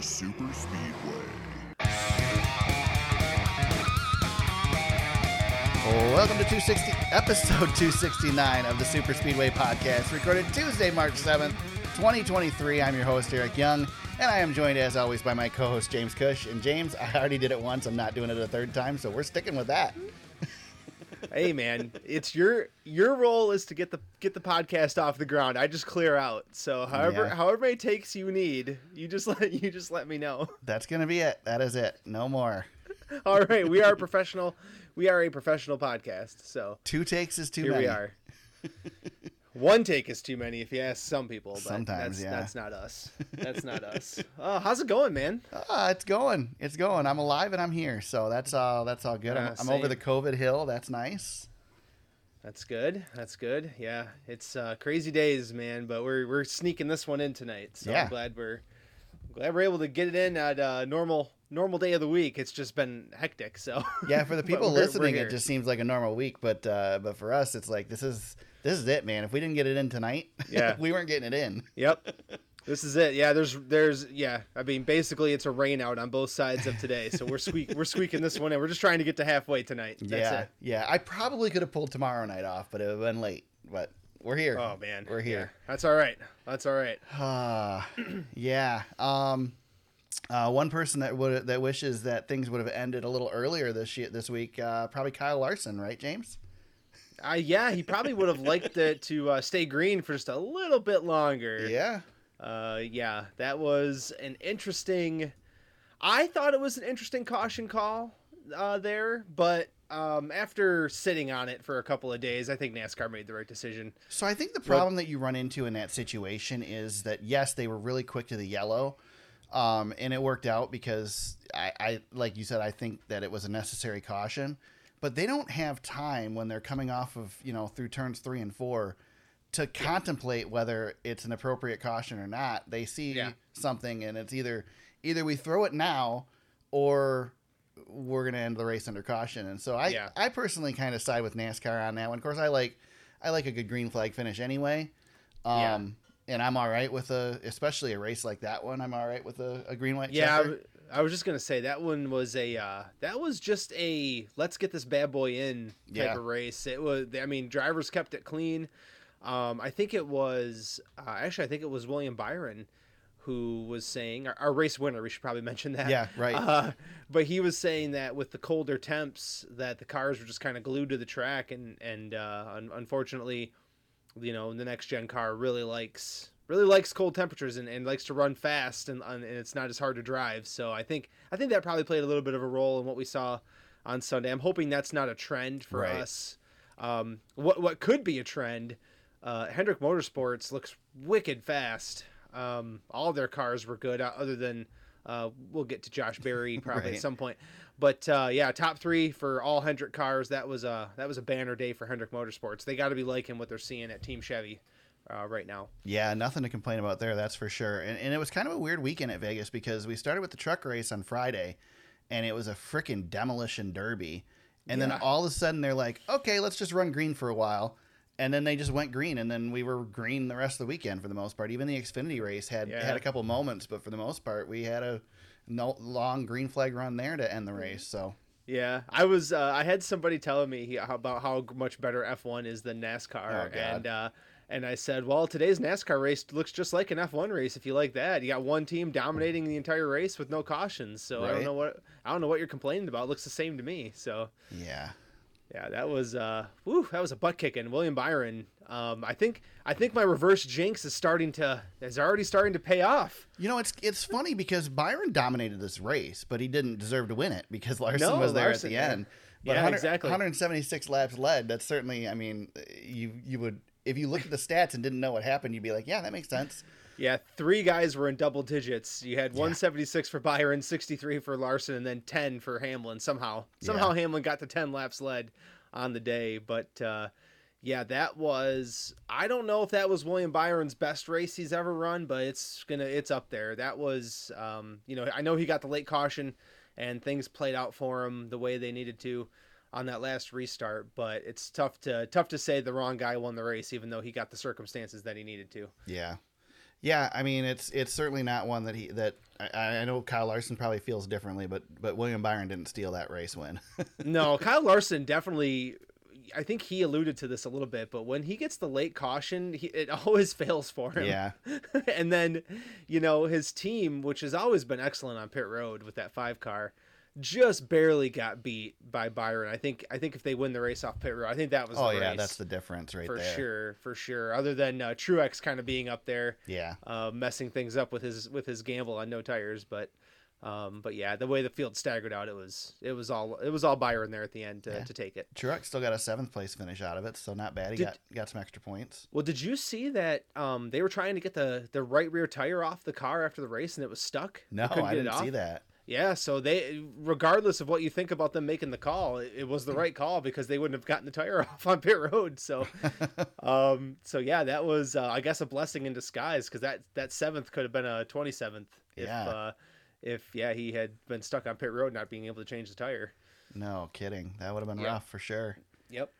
the Super Speedway. Welcome to episode 269 of the Super Speedway Podcast, recorded Tuesday, March 7th, 2023. I'm your host, Eric Young, and I am joined, as always, by my co-host, James Cush. And James, I already did it once. I'm not doing it a third time, so we're sticking with that. Hey, man, it's your role is to get the podcast off the ground. I just clear out. So however many takes you need, you just let me know. That's gonna be it. That is it. No more. All right, we are professional. We are a professional podcast. So 2 takes is too here many. we are. 1 take is too many if you ask some people. But Sometimes, that's not us. That's not us. How's it going, man? It's going. It's going. I'm alive and I'm here, so that's all good. I'm over the COVID hill. That's nice. That's good. That's good. Yeah, it's crazy days, man. But we're sneaking this one in tonight. So yeah. I'm glad we're able to get it in at normal day of the week. It's just been hectic. So yeah, for the people listening, we're it just seems like a normal week. But for us, it's like this is it, man. If we didn't get it in tonight, yeah, we weren't getting it in. Yep. This is it. Yeah, there's yeah. I mean, basically, it's a rain out on both sides of today, so we're squeaking this one in. We're just trying to get to halfway tonight. That's it. Yeah. I probably could have pulled tomorrow night off, but it would have been late. But we're here. Oh man, we're here. Yeah. That's all right. That's all right. Yeah. One person that wishes that things would have ended a little earlier this week, probably Kyle Larson, right, James? Yeah, he probably would have liked it to stay green for just a little bit longer. Yeah. Yeah, that was an interesting. I thought it was an interesting caution call there, but after sitting on it for a couple of days, I think NASCAR made the right decision. So I think the problem that you run into in that situation is that, yes, they were really quick to the yellow, and it worked out because I like you said, I think that it was a necessary caution, but they don't have time when they're coming off of, through turns 3 and 4 to contemplate whether it's an appropriate caution or not. They see something and it's either we throw it now or we're going to end the race under caution. And so I personally kind of side with NASCAR on that one. Of course, I like a good green flag finish anyway. And I'm all right with especially a race like that one. I'm all right with a green, white checker. I was just going to say that one was just a let's get this bad boy in type of race. It was, I mean, drivers kept it clean. I think it was William Byron who was saying, our race winner, we should probably mention that. Yeah, right. But he was saying that with the colder temps that the cars were just kind of glued to the track and unfortunately, the next gen car really likes cold temperatures and likes to run fast and it's not as hard to drive. So I think that probably played a little bit of a role in what we saw on Sunday. I'm hoping that's not a trend for us. What could be a trend, Hendrick Motorsports looks wicked fast. All their cars were good, other than we'll get to Josh Berry probably at some point. But top 3 for all Hendrick cars. That was a banner day for Hendrick Motorsports. They got to be liking what they're seeing at Team Chevy right now. Yeah, nothing to complain about there, that's for sure. And it was kind of a weird weekend at Vegas because we started with the truck race on Friday, and it was a freaking demolition derby. And then all of a sudden they're like, okay, let's just run green for a while. And then they just went green, and then we were green the rest of the weekend for the most part. Even the Xfinity race had a couple moments, but for the most part, we had a long green flag run there to end the race. So yeah, I had somebody telling me about how much better F1 is than NASCAR, and I said, well, today's NASCAR race looks just like an F1 race if you like that. You got one team dominating the entire race with no cautions, so right. I don't know what you're complaining about. It looks the same to me. So yeah, that was that was a butt kicking. William Byron. I think my reverse jinx is already starting to pay off. It's funny because Byron dominated this race, but he didn't deserve to win it because Larson was there at the end. But exactly. 176 laps led. That's certainly. I mean, you would, if you looked at the stats and didn't know what happened, you'd be like, yeah, that makes sense. Yeah, 3 guys were in double digits. You had 176 for Byron, 63 for Larson, and then 10 for Hamlin. Somehow Hamlin got to 10 laps led on the day. But that was, I don't know if that was William Byron's best race he's ever run, but it's up there. That was I know he got the late caution and things played out for him the way they needed to on that last restart, but it's tough to say the wrong guy won the race, even though he got the circumstances that he needed to. Yeah, I mean it's certainly not one that I know Kyle Larson probably feels differently, but William Byron didn't steal that race win. No, Kyle Larson definitely. I think he alluded to this a little bit, but when he gets the late caution, it always fails for him. Yeah. And then, his team, which has always been excellent on pit road with that 5 car, just barely got beat by Byron. I think if they win the race off pit road, I think that was the race. Yeah, that's the difference right there. For sure. Other than Truex kind of being up there, Yeah. messing things up with his gamble on no tires, but yeah, the way the field staggered out, it was all Byron there at the end to take it. Truex still got a 7th place finish out of it, so not bad. He got some extra points. Well, did you see that they were trying to get the right rear tire off the car after the race and it was stuck? No, I didn't see that. Yeah, so they, regardless of what you think about them making the call, it was the right call because they wouldn't have gotten the tire off on pit road. So, so yeah, that was I guess a blessing in disguise because that 7th could have been a 27th if he had been stuck on pit road not being able to change the tire. No kidding, that would have been rough for sure. Yep.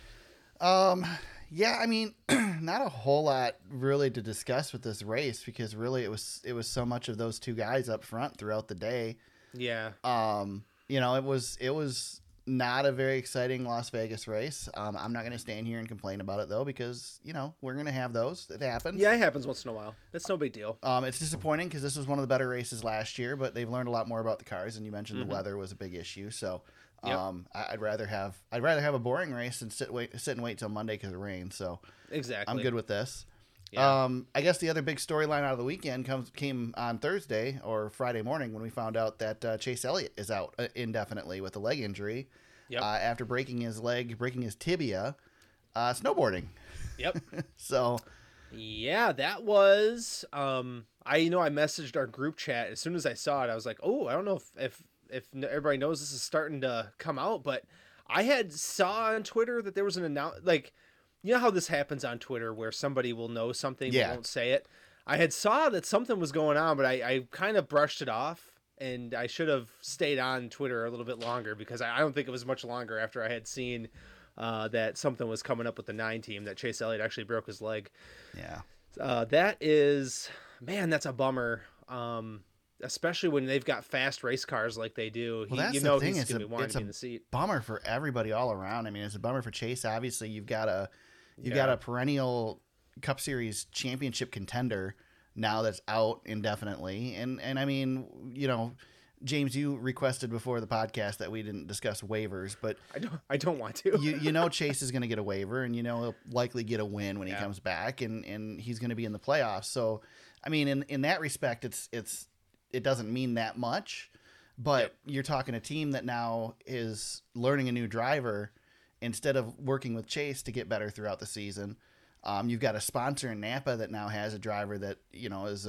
Yeah, I mean, not a whole lot really to discuss with this race because really it was so much of those two guys up front throughout the day. Yeah. It was not a very exciting Las Vegas race. I'm not going to stand here and complain about it though because we're going to have those. It happens. Yeah, it happens once in a while. It's no big deal. It's disappointing because this was one of the better races last year, but they've learned a lot more about the cars. And you mentioned the weather was a big issue, so. Yep. I'd rather have a boring race than sit and wait till Monday because of rain. So exactly, I'm good with this. Yeah. I guess the other big storyline out of the weekend came on Thursday or Friday morning when we found out that Chase Elliott is out indefinitely with a leg injury. Yep. After breaking his tibia, snowboarding. Yep. So. Yeah, that was. I messaged our group chat as soon as I saw it. I was like, oh, I don't know if everybody knows this is starting to come out, but I had saw on Twitter that there was an announcement, like, you know how this happens on Twitter where somebody will know something but won't say it. I had saw that something was going on, but I kind of brushed it off, and I should have stayed on Twitter a little bit longer because I don't think it was much longer after I had seen that something was coming up with the 9 team that Chase Elliott actually broke his leg. Yeah. That's a bummer. Especially when they've got fast race cars like they do. Well, he's going to be wanting to be in the seat. Bummer for everybody all around. I mean, it's a bummer for Chase. Obviously, you've got a perennial Cup Series championship contender now that's out indefinitely. And I mean, James, you requested before the podcast that we didn't discuss waivers, but I don't want to. Chase is going to get a waiver, and he'll likely get a win when he comes back, and he's going to be in the playoffs. So, I mean, in that respect, it doesn't mean that much, but you're talking a team that now is learning a new driver instead of working with Chase to get better throughout the season. You've got a sponsor in Napa that now has a driver that, is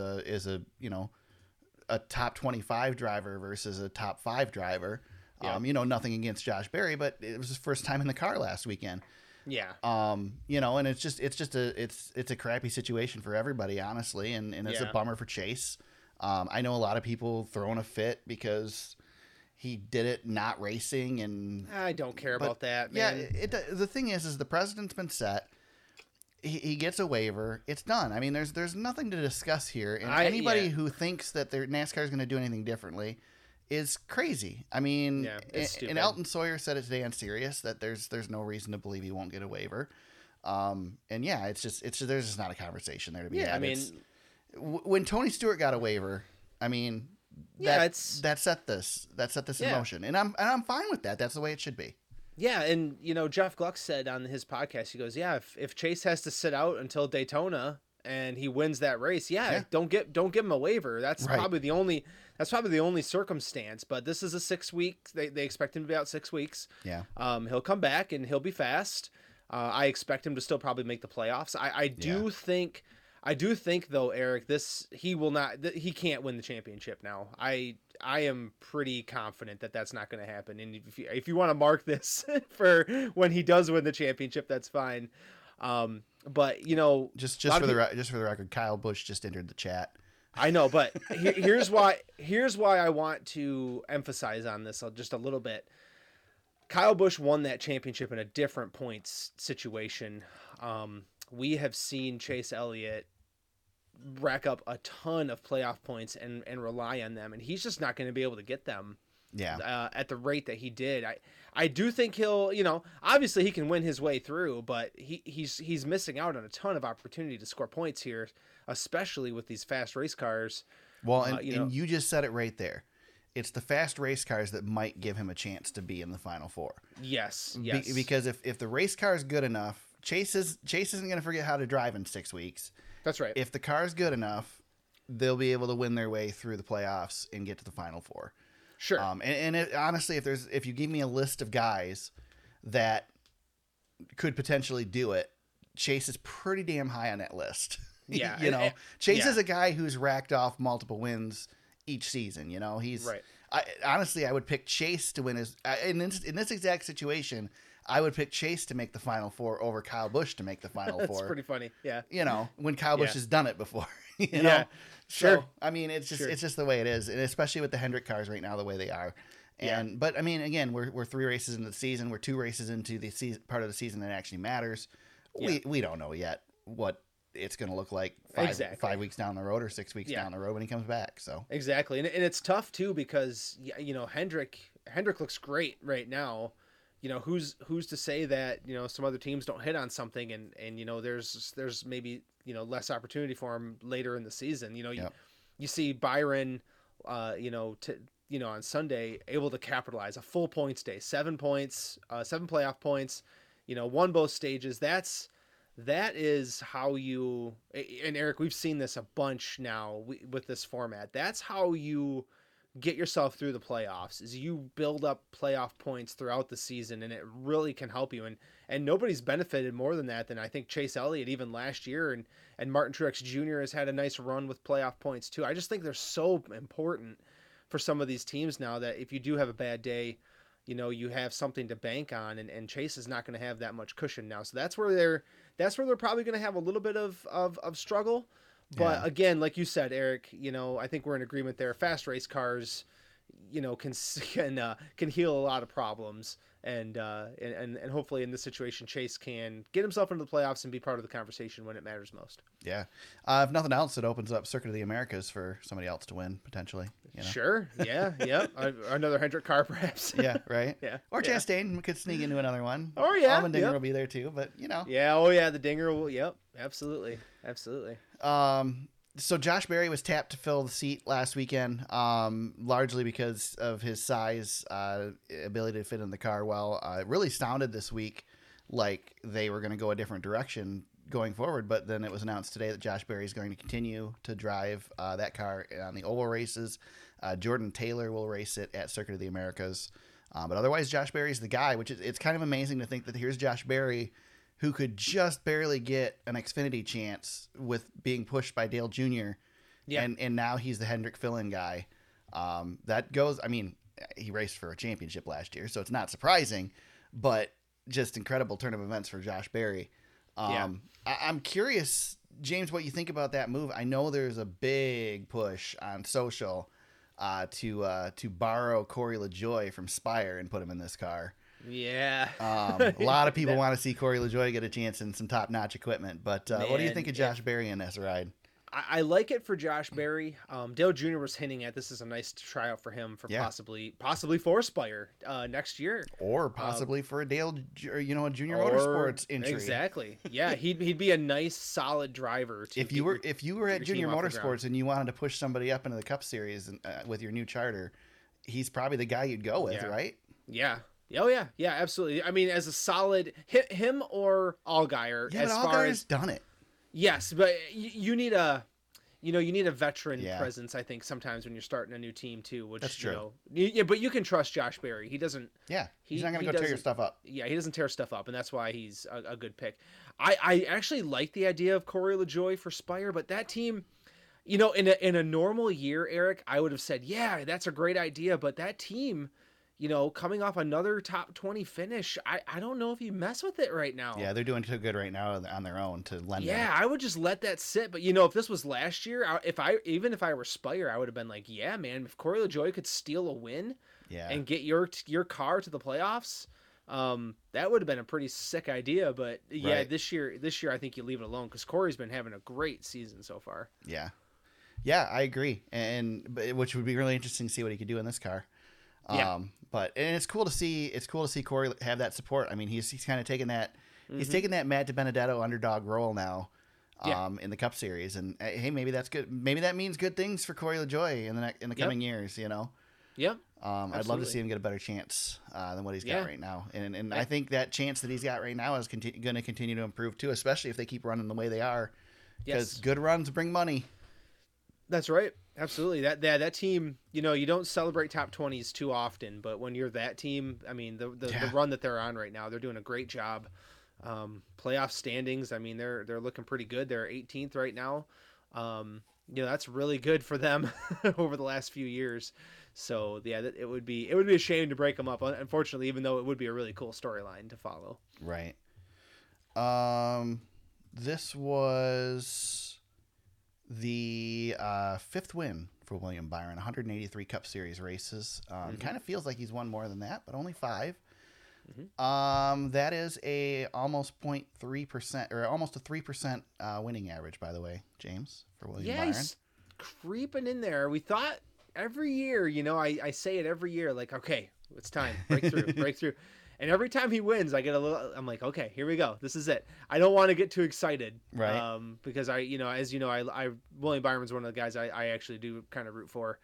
a top 25 driver versus a top 5 driver. Yeah. Nothing against Josh Berry, but it was his first time in the car last weekend. Yeah. And it's a crappy situation for everybody, honestly. And it's a bummer for Chase. I know a lot of people throwing a fit because he did it not racing, and I don't care about that, man. Yeah, the thing is the precedent's been set. He gets a waiver. It's done. I mean, there's nothing to discuss here, and anybody who thinks that their NASCAR is going to do anything differently is crazy. I mean, and Elton Sawyer said it today on Sirius that there's no reason to believe he won't get a waiver. And it's just there's just not a conversation there to be had. I mean. When Tony Stewart got a waiver, I mean, that set this in motion, and I'm fine with that. That's the way it should be. Yeah, and Jeff Gluck said on his podcast, he goes, if Chase has to sit out until Daytona and he wins that race, don't give him a waiver. That's probably the only circumstance. But this is a 6 week. They expect him to be out 6 weeks. Yeah. He'll come back and he'll be fast. I expect him to still probably make the playoffs. I do think though, Eric, he can't win the championship now. I am pretty confident that that's not going to happen. And if you want to mark this for when he does win the championship, that's fine. But just for the record, Kyle Busch just entered the chat. I know, but here's why I want to emphasize on this just a little bit. Kyle Busch won that championship in a different points situation. We have seen Chase Elliott rack up a ton of playoff points and rely on them, and he's just not going to be able to get them. Yeah. At the rate that he did. I do think he'll, obviously he can win his way through, but he's missing out on a ton of opportunity to score points here, especially with these fast race cars. Well, and you just said it right there. It's the fast race cars that might give him a chance to be in the Final Four. Yes. Because if the race car is good enough, Chase isn't going to forget how to drive in 6 weeks. That's right. If the car is good enough, they'll be able to win their way through the playoffs and get to the Final Four. Sure. Honestly, if you give me a list of guys that could potentially do it, Chase is pretty damn high on that list. Yeah. Chase is a guy who's racked off multiple wins each season. He's right. Honestly, I would pick Chase to win his. In this exact situation, I would pick Chase to make the Final Four over Kyle Busch to make the Final Four. That's pretty funny. Yeah. When Kyle Busch has done it before. Yeah. Sure. So, I mean, it's just the way it is, and especially with the Hendrick cars right now, the way they are. But I mean, again, we're 3 races into the season. We're 2 races into the part of the season that actually matters. Yeah. We don't know yet what it's going to look like 5 weeks down the road or 6 weeks down the road when he comes back. So exactly, and it's tough too because Hendrick looks great right now. Who's to say that some other teams don't hit on something and there's maybe less opportunity for him later in the season. You see Byron on Sunday able to capitalize a full points day, 7 points, 7 playoff points, won both stages. That is how you, and Eric, we've seen this a bunch now with this format. That's how you get yourself through the playoffs, is you build up playoff points throughout the season, and it really can help you. And nobody's benefited more than that than I think Chase Elliott, even last year, and Martin Truex Jr. has had a nice run with playoff points too. I just think they're so important for some of these teams now that if you do have a bad day, you have something to bank on, and Chase is not going to have that much cushion now. So that's where they're probably going to have a little bit of struggle. But again, like you said, Eric, I think we're in agreement there. Fast race cars, can heal a lot of problems, and hopefully in this situation, Chase can get himself into the playoffs and be part of the conversation when it matters most. Yeah. If nothing else, it opens up Circuit of the Americas for somebody else to win potentially. Sure. Yeah. Yep. Another Hendrick car, perhaps. Yeah. Right. Yeah. Or Chastain could sneak into another one. Or Allmendinger will be there too, but Yeah. Oh yeah. The Dinger will. Yep. Absolutely. So Josh Berry was tapped to fill the seat last weekend, largely because of his size, ability to fit in the car well. It really sounded this week like they were going to go a different direction going forward, but then it was announced today that Josh Berry is going to continue to drive that car on the oval races. Jordan Taylor will race it at Circuit of the Americas. But otherwise, Josh Berry's the guy, which it's kind of amazing to think that here's Josh Berry, who could just barely get an Xfinity chance with being pushed by Dale Jr. Yeah. And now he's the Hendrick fill-in guy. That goes, I mean, he raced for a championship last year, so it's not surprising, but just incredible turn of events for Josh Berry. I'm curious, James, what you think about that move. I know there's a big push on social to borrow Corey LaJoie from Spire and put him in this car. Yeah. A lot of people want to see Corey LaJoie get a chance in some top-notch equipment, but what do you think of Josh Berry in this ride? I like it for Josh Berry. Dale Jr. was hinting at this is a nice tryout for him for possibly for Spire next year, or possibly for a Dale, a Junior Motorsports entry. Exactly. Yeah, he'd be a nice solid driver. If you were at Junior Motorsports and you wanted to push somebody up into the Cup Series with your new charter, he's probably the guy you'd go with, right? Yeah. Oh yeah, absolutely. I mean, as a solid him or Allgaier. Yeah, but Allgaier's done it. Yes, but you need a veteran presence. I think sometimes when you're starting a new team too, which that's true. But you can trust Josh Berry. He doesn't. Yeah, he's not going to go tear your stuff up. Yeah, he doesn't tear stuff up, and that's why he's a good pick. I actually like the idea of Corey LaJoie for Spire, but that team, in a normal year, Eric, I would have said, yeah, that's a great idea, but that team, coming off another top 20 finish, I don't know if you mess with it right now. Yeah, they're doing too good right now on their own to lend. Yeah, I would just let that sit. But if this was last year, if I were Spire, I would have been like, yeah, man, if Corey LaJoie could steal a win, and get your car to the playoffs, That would have been a pretty sick idea. But yeah, Right. this year I think you leave it alone because Corey's been having a great season so far. Yeah. Yeah, I agree. Which would be really interesting to see what he could do in this car. Yeah. But it's cool to see Corey have that support. I mean, he's kind of taken that he's Mhm. taken that Matt DiBenedetto underdog role now. Yeah. In the Cup Series, and hey, maybe that's good. Maybe that means good things for Corey LaJoie in the Yep. coming years. You know, Yep. I'd love to Absolutely. see him get a better chance than what he's Yeah. got right now, and I- I think that chance that he's got right now is going to continue to improve too, especially if they keep running the way they are, because Yes. good runs bring money. That's right. Absolutely. That team, you know, you don't celebrate top 20s too often, but when you're that team, I mean, the Yeah. run that they're on right now, they're doing a great job. Playoff standings, I mean, they're looking pretty good. They're 18th right now. You know, that's really good for them over the last few years. So yeah, it would be a shame to break them up. Unfortunately, even though it would be a really cool storyline to follow. Right. This was the fifth win for William Byron, 183 Cup Series races. Kind of feels like he's won more than that, but only 5. That is a almost 0.3% or almost a 3% winning average, by the way, James, for William Byron. He's creeping in there. We thought every year, you know, I say it every year, like, okay, it's time, break through, break through. And every time he wins, I get a little. I'm like, okay, here we go. This is it. I don't want to get too excited, Right. Because I William Byron's one of the guys I actually do kind of root for.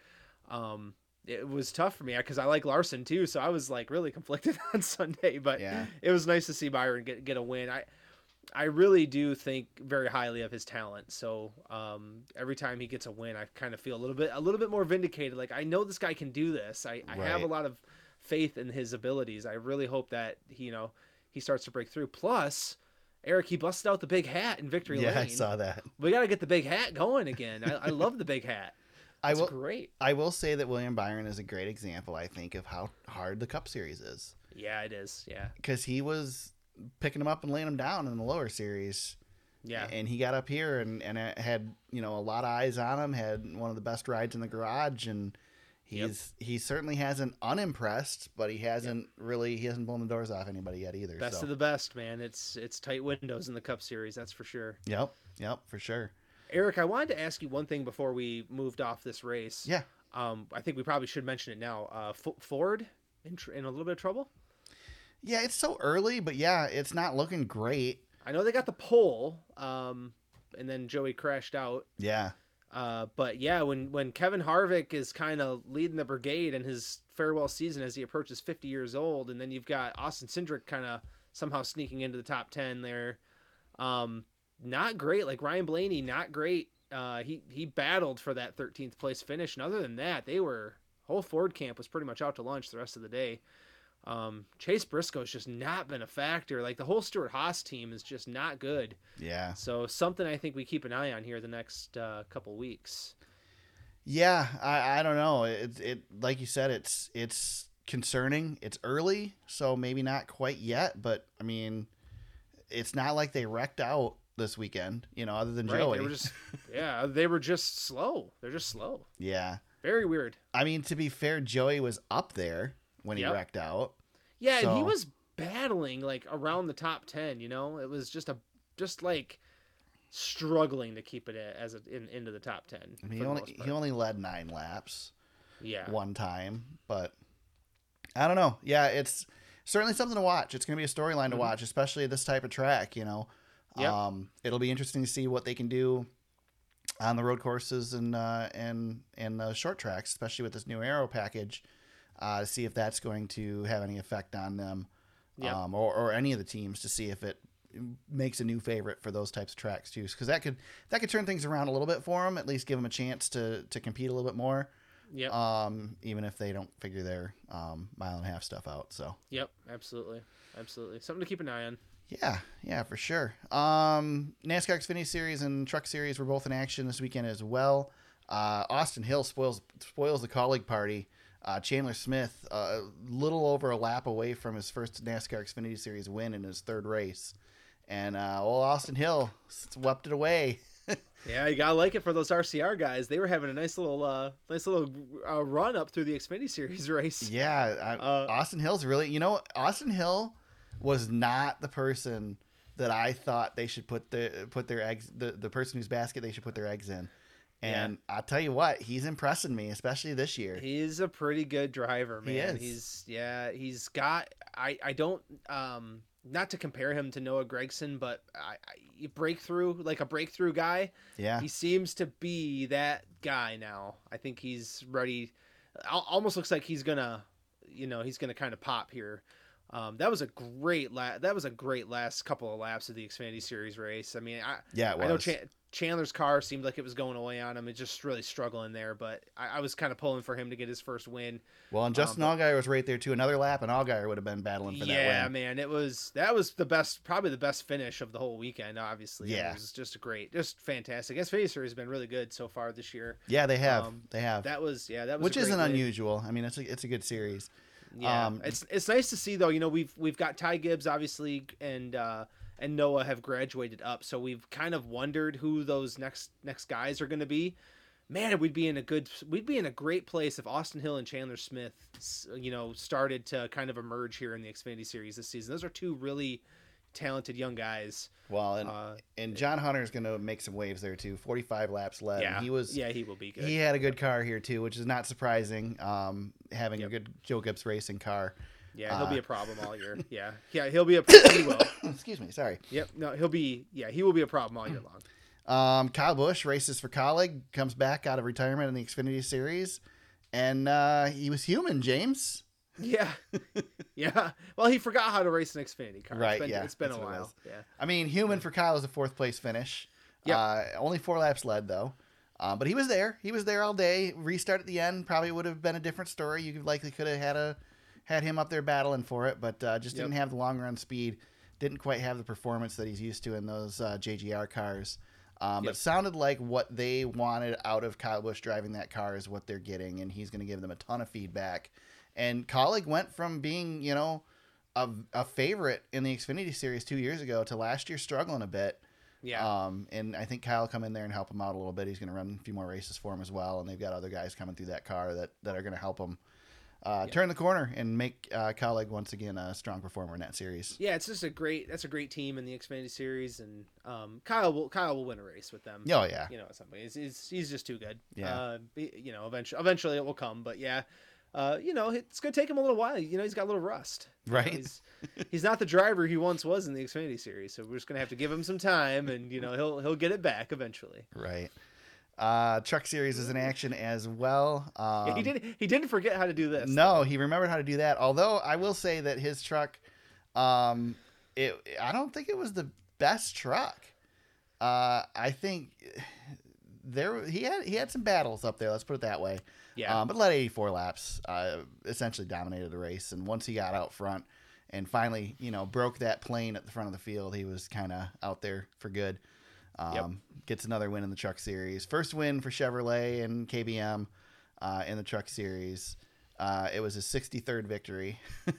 It was tough for me because I like Larson too, so I was like really conflicted on Sunday. But Yeah. it was nice to see Byron get a win. I really do think very highly of his talent. So every time he gets a win, I kind of feel a little bit more vindicated. Like, I know this guy can do this. I have a Right. lot of faith in his abilities. I really hope that he starts to break through. Plus, Eric, he busted out the big hat in Victory Yeah, Lane. I saw that. We got to get the big hat going again. I love the big hat. It's great. I will say that William Byron is a great example, I think, of how hard the Cup Series is. Yeah, it is. Yeah. Because he was picking them up and laying them down in the lower series. Yeah. And he got up here and had, you know, a lot of eyes on him, had one of the best rides in the garage, and he certainly hasn't unimpressed, but he hasn't blown the doors off anybody yet either. Best of the best, man. It's tight windows in the Cup Series, that's for sure. Yep, for sure. Eric, I wanted to ask you one thing before we moved off this race. Yeah. I think we probably should mention it now. Ford in a little bit of trouble? Yeah, it's so early, but yeah, it's not looking great. I know they got the pole, and then Joey crashed out. Yeah. But yeah, when Kevin Harvick is kind of leading the brigade in his farewell season as he approaches 50 years old, and then you've got Austin Cindric kind of somehow sneaking into the top 10 there. Not great. Like Ryan Blaney, not great. He battled for that 13th place finish, and other than that, whole Ford camp was pretty much out to lunch the rest of the day. Chase Briscoe's just not been a factor. Like, the whole Stewart-Haas team is just not good. Yeah. So something I think we keep an eye on here the next couple weeks. Yeah, I don't know. It like you said, it's concerning. It's early, so maybe not quite yet. But I mean, it's not like they wrecked out this weekend. You know, other than Joey. They were just slow. They're just slow. Yeah. Very weird. I mean, to be fair, Joey was up there when he wrecked out. Yeah, so... and he was battling like around the top 10. You know, it was just like struggling to keep it into the top 10. I mean, he only led 9 laps. Yeah. One time, but I don't know. Yeah, it's certainly something to watch. It's going to be a storyline to watch, especially at this type of track. You know, it'll be interesting to see what they can do on the road courses and the short tracks, especially with this new aero package, to see if that's going to have any effect on them, or any of the teams, to see if it makes a new favorite for those types of tracks too, because that could turn things around a little bit for them, at least give them a chance to compete a little bit more. Even if they don't figure their mile and a half stuff out. So absolutely something to keep an eye on. Yeah, for sure. NASCAR Xfinity Series and Truck Series were both in action this weekend as well. Austin Hill spoils the Kaulig party. Chandler Smith, a little over a lap away from his first NASCAR Xfinity Series win in his third race. And Austin Hill swept it away. Yeah, you gotta like it for those RCR guys. They were having a nice little run up through the Xfinity Series race. Yeah, Austin Hill's really, Austin Hill was not the person that I thought they should put their eggs, the person whose basket they should put their eggs in. And I'll tell you what, he's impressing me, especially this year. He's a pretty good driver, man. He is. He's got. I don't. Not to compare him to Noah Gragson, but a breakthrough guy. Yeah. He seems to be that guy now. I think he's ready. Almost looks like he's gonna kind of pop here. That was a great last couple of laps of the Xfinity Series race. I mean, it was. I know Chandler's car seemed like it was going away on him. It's just really struggling there, but I was kind of pulling for him to get his first win. Well, and Justin Allgaier was right there too. Another lap, and Allgaier would have been battling for that win. Yeah, man, that was probably the best finish of the whole weekend. Obviously, yeah, it was just fantastic. Xfinity Series has been really good so far this year. Yeah, they have. That was which isn't unusual. I mean, it's a good series. Yeah, it's nice to see though. We've got Ty Gibbs obviously, and Noah have graduated up, so we've kind of wondered who those next guys are going to be. Man, we'd be in a great place if Austin Hill and Chandler Smith, started to kind of emerge here in the Xfinity Series this season. Those are two really talented young guys. Well, and John Hunter's going to make some waves there too. 45 laps led. Yeah, he will be good. He had a good car here too, which is not surprising. Having a good Joe Gibbs racing car. Yeah, he'll be a problem all year. Yeah, he'll be he will. Excuse me, sorry. Yep, no, he will be a problem all year long. Kyle Busch races for Kaulig, comes back out of retirement in the Xfinity Series, and he was human, James. Yeah. Yeah. Well, he forgot how to race an Xfinity car. Right, It's been a while. Yeah. I mean, human for Kyle is a 4th place finish. Yeah. Only 4 laps led, though. But he was there. He was there all day. Restart at the end probably would have been a different story. You likely could have had him up there battling for it, but just didn't have the long run speed. Didn't quite have the performance that he's used to in those JGR cars. But it sounded like what they wanted out of Kyle Busch driving that car is what they're getting, and he's going to give them a ton of feedback. And Kaulig went from being, a favorite in the Xfinity Series 2 years ago to last year struggling a bit. Yeah. And I think Kyle will come in there and help him out a little bit. He's going to run a few more races for him as well, and they've got other guys coming through that car that are going to help him turn the corner and make Kaulig once again a strong performer in that series. Yeah, it's just a great team in the Xfinity Series, and Kyle will win a race with them. Oh yeah, at some point he's just too good. Yeah, eventually it will come, but yeah. It's going to take him a little while. He's got a little rust. Right. He's not the driver he once was in the Xfinity Series, so we're just going to have to give him some time, and he'll get it back eventually. Right. Truck Series is in action as well. He didn't forget how to do this. No, he remembered how to do that. Although I will say that his truck, I don't think it was the best truck. I think he had some battles up there. Let's put it that way. Yeah. But led 84 laps, essentially dominated the race. And once he got out front and finally, broke that plane at the front of the field, he was kind of out there for good. Gets another win in the Truck Series. First win for Chevrolet and KBM in the Truck Series. It was his 63rd victory.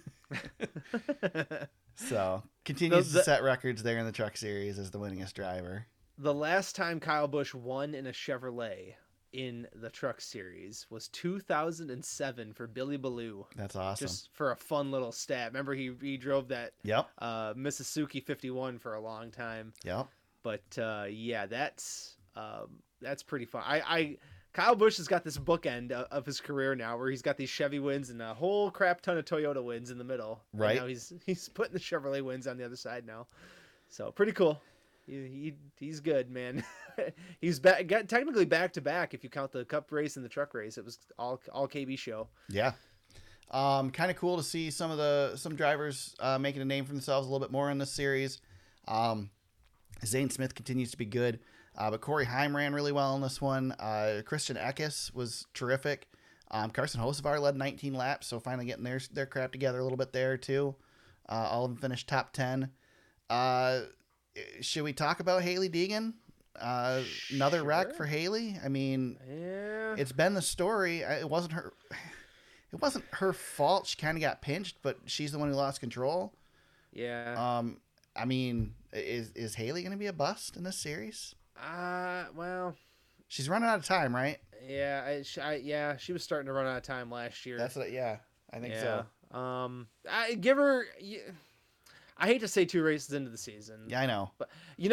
So continues to set records there in the Truck Series as the winningest driver. The last time Kyle Busch won in a Chevrolet in the Truck Series was 2007 for Billy Ballou. That's awesome. Just for a fun little stat. Remember he drove that Mississippi 51 for a long time. Yep. But that's pretty fun. Kyle Busch has got this bookend of his career now, where he's got these Chevy wins and a whole crap ton of Toyota wins in the middle. Right. And now he's putting the Chevrolet wins on the other side now. So pretty cool. He's good, man. He's technically back to back if you count the Cup race and the Truck race. It was all KB show. Yeah. Kind of cool to see some drivers making a name for themselves a little bit more in this series. Zane Smith continues to be good, but Corey Heim ran really well in this one. Christian Eckes was terrific. Carson Hocevar led 19 laps, so finally getting their crap together a little bit there too. All of them finished top 10. Should we talk about Hailie Deegan? Another wreck for Hailie. I mean, It's been the story. It wasn't her fault. She kind of got pinched, but she's the one who lost control. Yeah. I mean, is Hailie going to be a bust in this series? Well, She's running out of time, right? yeah, yeah, she was starting to run out of time last year. That's what. Yeah, I think so. I give her. I hate to say 2 races into the season. Yeah, I know. But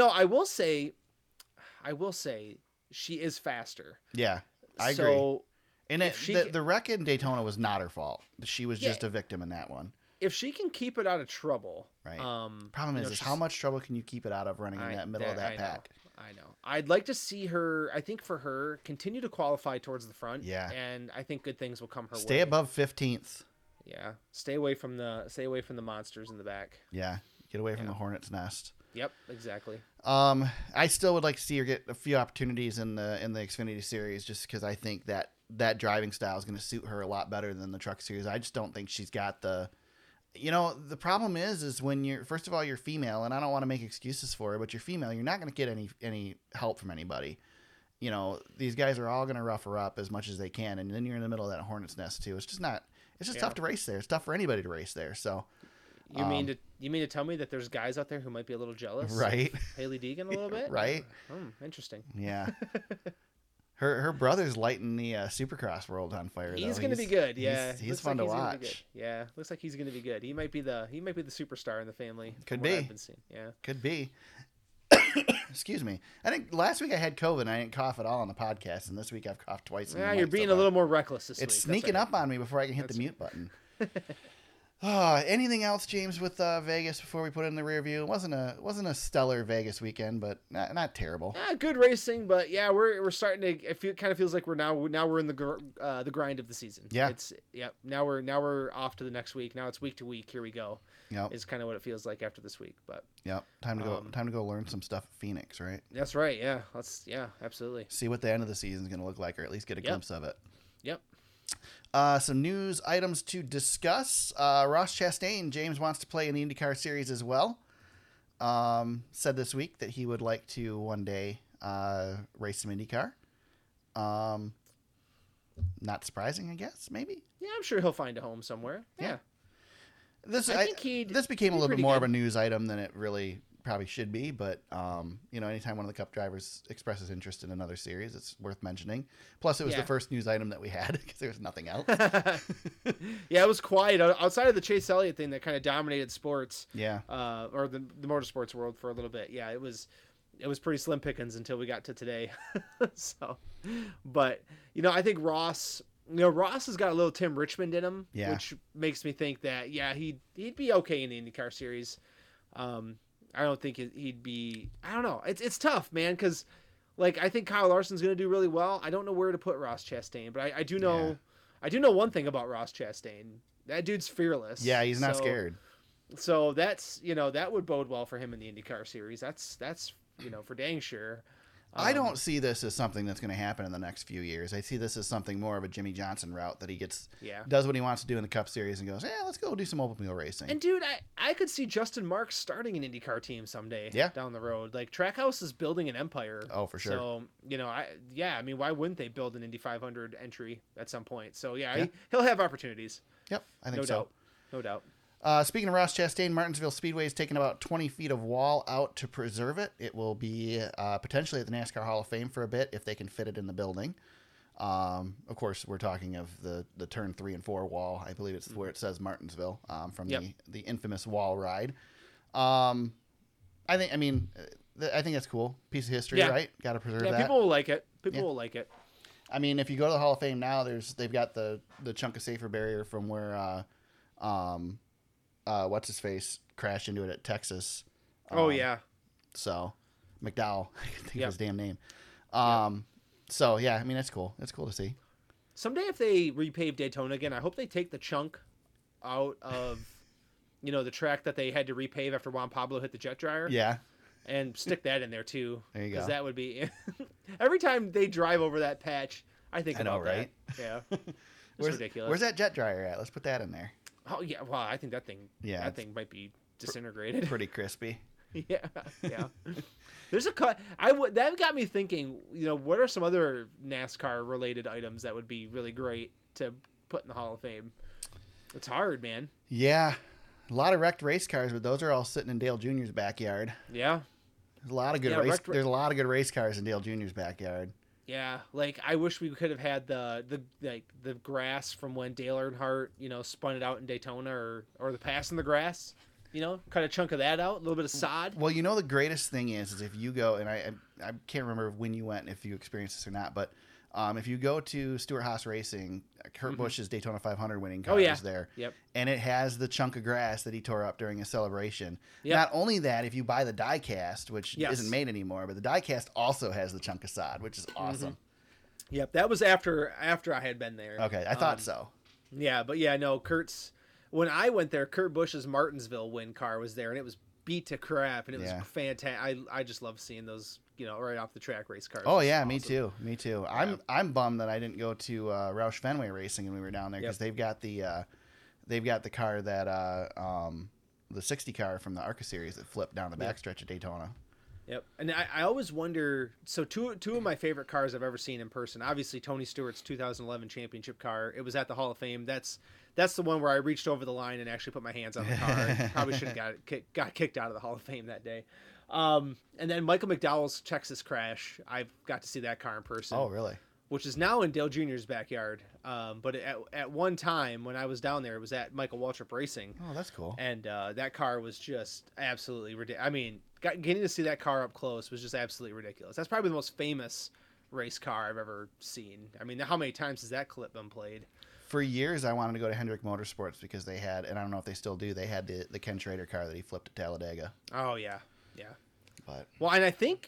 I will say, she is faster. Yeah, I agree. So And the wreck in Daytona was not her fault. She was just a victim in that one. If she can keep it out of trouble, right? Problem is how much trouble can you keep it out of running in that middle of that pack? I know. I'd like to see her. I think for her, continue to qualify towards the front. Yeah. And I think good things will come her way. Stay above 15th. Yeah. Stay away from the monsters in the back. Yeah. Get away from the hornet's nest. Yep. Exactly. I still would like to see her get a few opportunities in the Xfinity Series, just because I think that driving style is going to suit her a lot better than the Truck Series. I just don't think she's got the. The problem is when you're, first of all, you're female, and I don't want to make excuses for her, but you're female, you're not going to get any help from anybody. These guys are all going to rough her up as much as they can, and then you're in the middle of that hornet's nest too. It's just tough to race there. It's tough for anybody to race there. So you mean to tell me that there's guys out there who might be a little jealous, right? Hailie Deegan a little bit, right? Interesting. Yeah. Her brother's lighting the Supercross world on fire. He's going to be good. Yeah, he's fun to watch. Yeah, looks like he's going to be good. He might be the superstar in the family. Could be. I've been seeing. Yeah, could be. Excuse me. I think last week I had COVID and I didn't cough at all on the podcast, and this week I've coughed twice. Yeah, you're being a little more reckless this week. It's sneaking up on me before I can hit the mute button. Anything else, James, with Vegas before we put it in the rear view? It wasn't a stellar Vegas weekend, but not terrible. Good racing, but yeah, we're starting to. It kind of feels like we're in the grind of the season. Yeah. Now we're off to the next week. Now it's week to week. Here we go. Yep. Is kind of what it feels like after this week. But yep, time to go learn some stuff at Phoenix, right? That's right. Yeah. Absolutely. See what the end of the season is going to look like, or at least get a glimpse of it. Yep. Some news items to discuss. Ross Chastain, James wants to play in the IndyCar Series as well. Said this week that he would like to one day race some IndyCar. Not surprising, I guess, maybe. Yeah, I'm sure he'll find a home somewhere. Yeah. This became a little bit more of a news item than it really probably should be, but anytime one of the Cup drivers expresses interest in another series, it's worth mentioning. Plus, it was the first news item that we had because there was nothing else. Yeah, it was quiet outside of the Chase Elliott thing that kind of dominated sports. Yeah, or the motorsports world for a little bit. Yeah, it was pretty slim pickings until we got to today. So, but I think Ross has got a little Tim Richmond in him, which makes me think that he'd be okay in the IndyCar Series. I don't think he'd be. I don't know. It's tough, man, because I think Kyle Larson's going to do really well. I don't know where to put Ross Chastain, but I do know. Yeah. I do know one thing about Ross Chastain. That dude's fearless. Yeah, he's not scared. So that's that would bode well for him in the IndyCar Series. That's for dang sure. I don't see this as something that's going to happen in the next few years. I see this as something more of a Jimmy Johnson route that he does what he wants to do in the Cup Series and goes, let's go do some open wheel racing. And dude, I could see Justin Marks starting an IndyCar team someday down the road. Trackhouse is building an empire. Oh, for sure. So, I mean, why wouldn't they build an Indy 500 entry at some point? So, he'll have opportunities. Yep, I think so. No doubt. Speaking of Ross Chastain, Martinsville Speedway is taking about 20 feet of wall out to preserve it. It will be potentially at the NASCAR Hall of Fame for a bit if they can fit it in the building. Of course, we're talking of the turn 3 and 4 wall. I believe it's where it says Martinsville from the infamous wall ride. I think that's cool. Piece of history, right? Got to preserve that. Yeah, people will like it. People will like it. I mean, if you go to the Hall of Fame now, they've got the chunk of safer barrier from where what's his face crashed into it at Texas. So McDowell, I can think of his damn name. So yeah, I mean, it's cool. It's cool to see. Someday if they repave Daytona again, I hope they take the chunk out of, the track that they had to repave after Juan Pablo hit the jet dryer. Yeah. And stick that in there too. There you go. Because that would be every time they drive over that patch, I think about right? that. Yeah. It's ridiculous. Where's that jet dryer at? Let's put that in there. Oh yeah, well, I think that thing might be disintegrated. Pretty crispy. Yeah. There's a cut. That got me thinking. What are some other NASCAR related items that would be really great to put in the Hall of Fame? It's hard, man. Yeah, a lot of wrecked race cars, but those are all sitting in Dale Jr.'s backyard. Yeah. There's a lot of good There's a lot of good race cars in Dale Jr.'s backyard. Yeah, like I wish we could have had the grass from when Dale Earnhardt, spun it out in Daytona, or the pass in the grass, cut a chunk of that out, a little bit of sod. Well, the greatest thing is if you go, and I can't remember when you went, if you experienced this or not, but if you go to Stewart Haas Racing, Kurt Busch's Daytona 500 winning car is there. Yep. And it has the chunk of grass that he tore up during his celebration. Yep. Not only that, if you buy the die cast, which isn't made anymore, but the die cast also has the chunk of sod, which is awesome. Yep, that was after I had been there. Okay, I thought so. Yeah, but no, when I went there, Kurt Busch's Martinsville win car was there, and it was beat to crap, and it was fantastic. I just love seeing those, right off the track race cars. Oh yeah, awesome. Me too. Yeah. I'm bummed that I didn't go to Roush Fenway Racing when we were down there, because they've got the car that the 60 car from the ARCA series that flipped down the backstretch of Daytona. Yep, and I always wonder. So two of my favorite cars I've ever seen in person. Obviously, Tony Stewart's 2011 championship car. It was at the Hall of Fame. That's the one where I reached over the line and actually put my hands on the car. Probably should have got kicked out of the Hall of Fame that day. And then Michael McDowell's Texas Crash. I've got to see that car in person. Oh, really? Which is now in Dale Jr.'s backyard. But at one time when I was down there, it was at Michael Waltrip Racing. Oh, that's cool. And that car was just absolutely ridiculous. I mean, getting to see that car up close was just absolutely ridiculous. That's probably the most famous race car I've ever seen. I mean, how many times has that clip been played? For years, I wanted to go to Hendrick Motorsports because they had, and I don't know if they still do, they had the Ken Schrader car that he flipped at Talladega. Oh, yeah. But and I think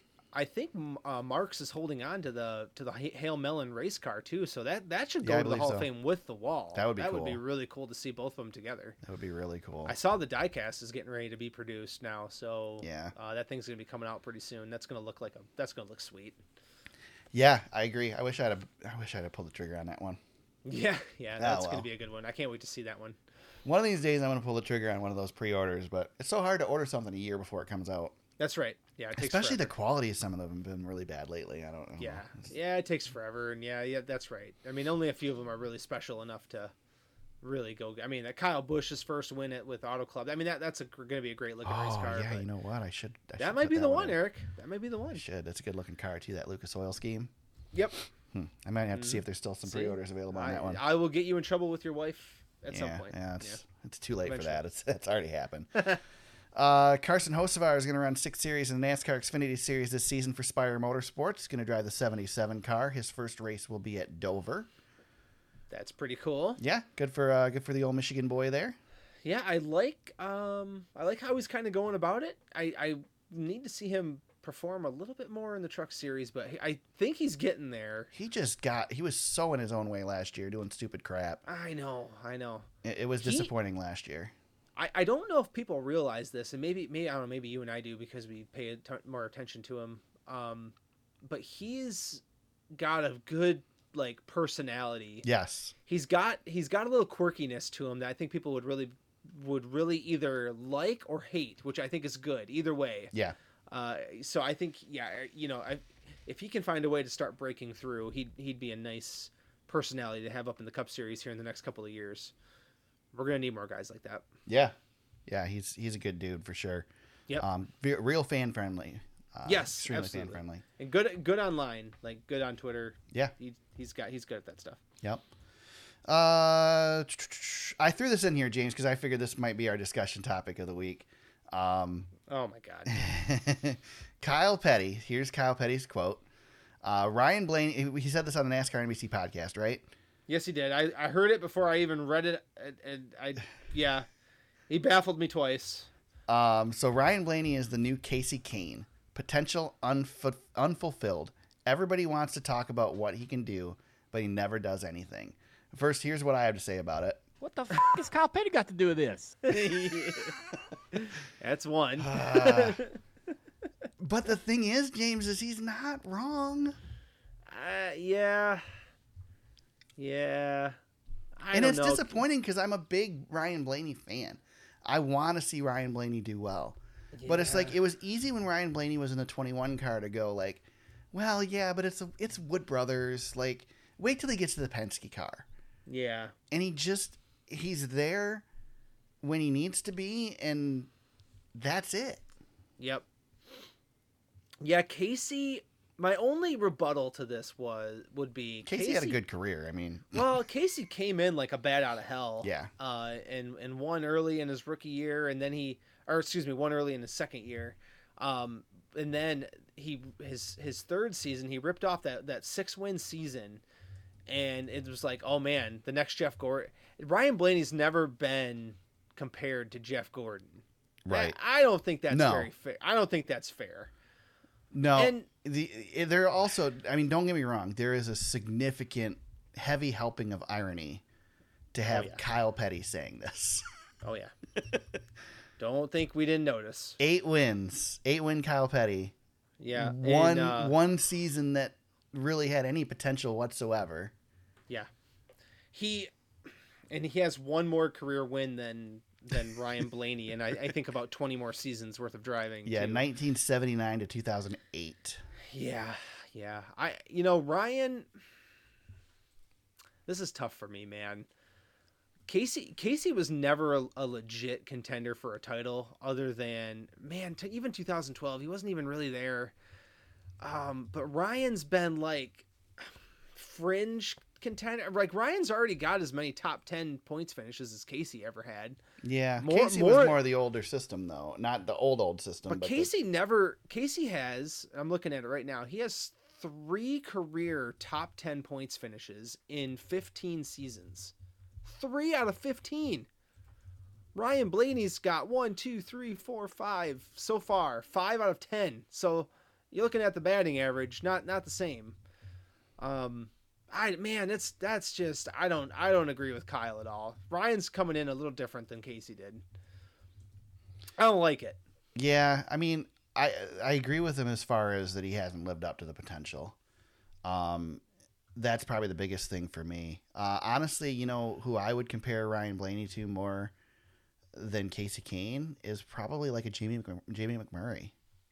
Marks is holding on to the Hale Mellon race car too, so that should go to the Hall of Fame with the wall. That would be cool. That would be really cool to see both of them together. That would be really cool. I saw the diecast is getting ready to be produced now, so yeah, that thing's gonna be coming out pretty soon. That's gonna look sweet. Yeah, I agree. I wish I'd have pulled the trigger on that one. Yeah, that's gonna be a good one. I can't wait to see that one. One of these days, I'm gonna pull the trigger on one of those pre-orders, but it's so hard to order something a year before it comes out. That's right. Yeah, it takes especially forever. The quality of some of them have been really bad lately. I don't know. Yeah, it takes forever, and yeah, that's right. I mean, only a few of them are really special enough to really go. I mean, that Kyle Busch's first win with Auto Club. I mean, that's going to be a great looking race car. Yeah, you know what? I should. That might be the one, Eric. That might be the one. That's a good looking car too. That Lucas Oil scheme. Yep. I might have to see if there's still some pre-orders available on that one. I will get you in trouble with your wife at some point. Yeah, it's too late eventually. For that. It's already happened. Carson Hocevar is going to run 6 series in the NASCAR Xfinity Series this season for Spire Motorsports. He's going to drive the 77 car. His first race will be at Dover. That's pretty cool. Yeah, good for the old Michigan boy there. Yeah, I like how he's kind of going about it. I need to see him perform a little bit more in the Truck Series, but I think he's getting there. He was so in his own way last year, doing stupid crap. I know. It was disappointing last year. I don't know if people realize this, and maybe I don't know, maybe you and I do because we pay more attention to him. But he's got a good personality. Yes, he's got a little quirkiness to him that I think people would really either like or hate, which I think is good either way. Yeah. So I think if he can find a way to start breaking through, he'd be a nice personality to have up in the Cup Series here in the next couple of years. We're gonna need more guys like that. Yeah, he's a good dude for sure. Yep. Real fan friendly. Yes, extremely absolutely. fan friendly. And good online, good on Twitter. Yeah, he's good at that stuff. Yep. I threw this in here, James, because I figured this might be our discussion topic of the week. Oh my God. Kyle Petty. Here's Kyle Petty's quote. Ryan Blaney. He said this on the NASCAR NBC podcast, right? Yes, he did. I heard it before I even read it, and he baffled me twice. So Ryan Blaney is the new Casey Kane. Potential unfulfilled. Everybody wants to talk about what he can do, but he never does anything. First, here's what I have to say about it. What the f*** has Kyle Petty got to do with this? That's one. But the thing is, James, is he's not wrong. Yeah. And it's disappointing because I'm a big Ryan Blaney fan. I want to see Ryan Blaney do well. Yeah. But it's it was easy when Ryan Blaney was in the 21 car to go well, yeah, but it's Wood Brothers. Wait till he gets to the Penske car. Yeah. And he's there when he needs to be, and that's it. Yep. Yeah, Casey. My only rebuttal to this would be Casey had a good career. I mean, well, Casey came in like a bat out of hell. Yeah. And won early in his rookie year, and then won early in his second year. And then his third season, he ripped off that 6-win season, and it was like, oh man, the next Jeff Gordon. Ryan Blaney's never been compared to Jeff Gordon. right? I don't think that's No. very fair. I don't think that's fair. No, And- there also. I mean, don't get me wrong. There is a significant, heavy helping of irony to have yeah. Kyle Petty saying this. Oh yeah. Don't think we didn't notice. 8 wins, 8-win Kyle Petty. Yeah. One season that really had any potential whatsoever. Yeah. He has one more career win than Ryan Blaney, and I think about 20 more seasons worth of driving. Yeah, too. 1979 to 2008. Yeah. Ryan. This is tough for me, man. Casey was never a legit contender for a title, other than even 2012. He wasn't even really there. But Ryan's been like fringe contender. Like Ryan's already got as many top 10 points finishes as Casey ever had. Yeah, Casey was more the older system though, not the old system. But Casey has. I'm looking at it right now. He has 3 career top 10 points finishes in 15 seasons. 3 out of 15. Ryan Blaney's got 1, 2, 3, 4, 5 so far. 5 out of 10. So you're looking at the batting average, not the same. That's just I don't agree with Kyle at all. Ryan's coming in a little different than Casey did. I don't like it. Yeah, I mean, I agree with him as far as that he hasn't lived up to the potential. That's probably the biggest thing for me. Honestly, who I would compare Ryan Blaney to more than Casey Kane is probably like a Jamie McMurray.